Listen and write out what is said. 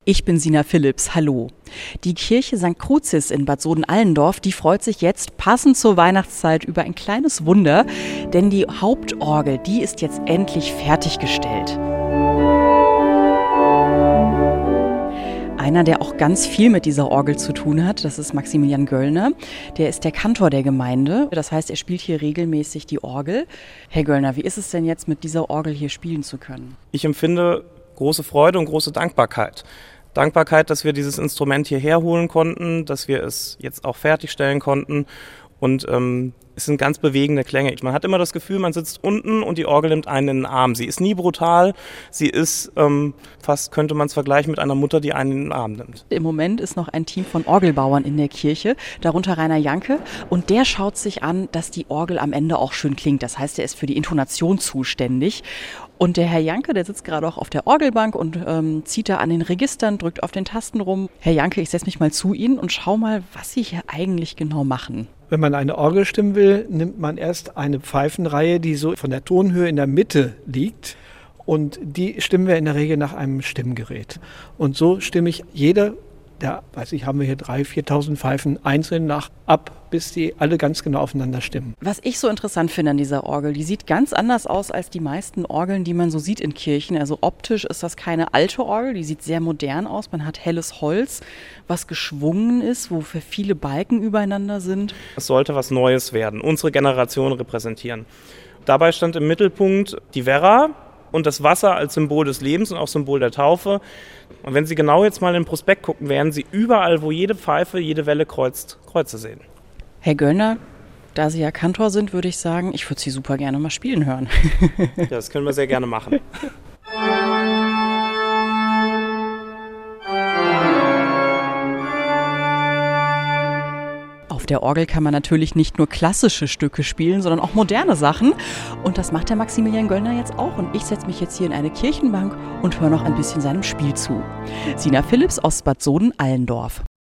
Ich bin Sina Philipps, hallo. Die Kirche St. Crucis in Bad Soden-Allendorf, die freut sich jetzt passend zur Weihnachtszeit über ein kleines Wunder, denn die Hauptorgel, die ist jetzt endlich fertiggestellt. Einer, der auch ganz viel mit dieser Orgel zu tun hat, das ist Maximilian Göllner. Der ist der Kantor der Gemeinde. Das heißt, er spielt hier regelmäßig die Orgel. Herr Göllner, wie ist es denn jetzt, mit dieser Orgel hier spielen zu können? Ich empfinde große Freude und große Dankbarkeit. Dankbarkeit, dass wir dieses Instrument hierher holen konnten, dass wir es jetzt auch fertigstellen konnten. Und es sind ganz bewegende Klänge. Man hat immer das Gefühl, man sitzt unten und die Orgel nimmt einen in den Arm. Sie ist nie brutal, sie ist fast, könnte man es vergleichen mit einer Mutter, die einen in den Arm nimmt. Im Moment ist noch ein Team von Orgelbauern in der Kirche, darunter Rainer Janke. Und der schaut sich an, dass die Orgel am Ende auch schön klingt. Das heißt, er ist für die Intonation zuständig. Und der Herr Janke, der sitzt gerade auch auf der Orgelbank und zieht da an den Registern, drückt auf den Tasten rum. Herr Janke, ich setze mich mal zu Ihnen und schau mal, was Sie hier eigentlich genau machen. Wenn man eine Orgel stimmen will, nimmt man erst eine Pfeifenreihe, die so von der Tonhöhe in der Mitte liegt. Und die stimmen wir in der Regel nach einem Stimmgerät. Und so stimme ich jede, haben wir hier 3.000, 4.000 Pfeifen einzeln ab, bis die alle ganz genau aufeinander stimmen. Was ich so interessant finde an dieser Orgel, die sieht ganz anders aus als die meisten Orgeln, die man so sieht in Kirchen. Also optisch ist das keine alte Orgel, die sieht sehr modern aus. Man hat helles Holz, was geschwungen ist, wo für viele Balken übereinander sind. Es sollte was Neues werden, unsere Generation repräsentieren. Dabei stand im Mittelpunkt die Vera und das Wasser als Symbol des Lebens und auch Symbol der Taufe. Und wenn Sie genau jetzt mal in den Prospekt gucken, werden Sie überall, wo jede Pfeife, jede Welle kreuzt, Kreuze sehen. Herr Göllner, da Sie ja Kantor sind, würde ich sagen, ich würde Sie super gerne mal spielen hören. Ja, das können wir sehr gerne machen. Auf der Orgel kann man natürlich nicht nur klassische Stücke spielen, sondern auch moderne Sachen. Und das macht der Maximilian Göllner jetzt auch. Und ich setze mich jetzt hier in eine Kirchenbank und höre noch ein bisschen seinem Spiel zu. Sina Philipps aus Bad Soden-Allendorf.